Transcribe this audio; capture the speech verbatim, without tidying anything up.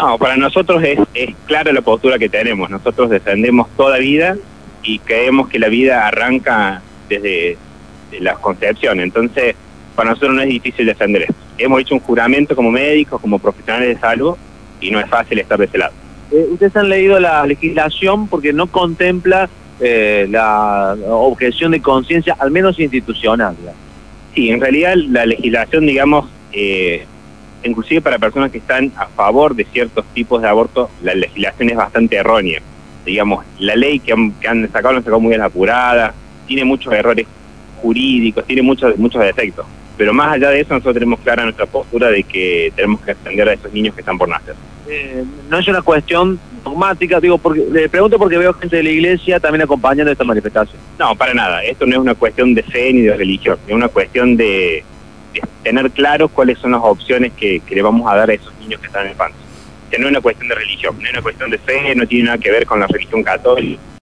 No, para nosotros es, es clara la postura que tenemos. Nosotros defendemos toda vida y creemos que la vida arranca desde la concepción. Entonces, para nosotros no es difícil defender esto. Hemos hecho un juramento como médicos, como profesionales de salud, y no es fácil estar de ese lado. Eh, ¿Ustedes han leído la legislación porque no contempla eh, la objeción de conciencia, al menos institucional? Sí, en realidad la legislación, digamos, eh, inclusive para personas que están a favor de ciertos tipos de aborto, la legislación es bastante errónea. Digamos, la ley que han, que han sacado, la han sacado muy bien apurada, tiene muchos errores jurídicos, tiene muchos, muchos defectos. Pero más allá de eso, nosotros tenemos clara nuestra postura de que tenemos que atender a esos niños que están por nacer. Eh, no es una cuestión dogmática, digo, porque le pregunto porque veo gente de la iglesia también acompañando esta manifestación. No, para nada. Esto no es una cuestión de fe ni de religión, es una cuestión de, de tener claro cuáles son las opciones que, que le vamos a dar a esos niños que están en infancia. Que no es una cuestión de religión, no es una cuestión de fe, no tiene nada que ver con la religión católica.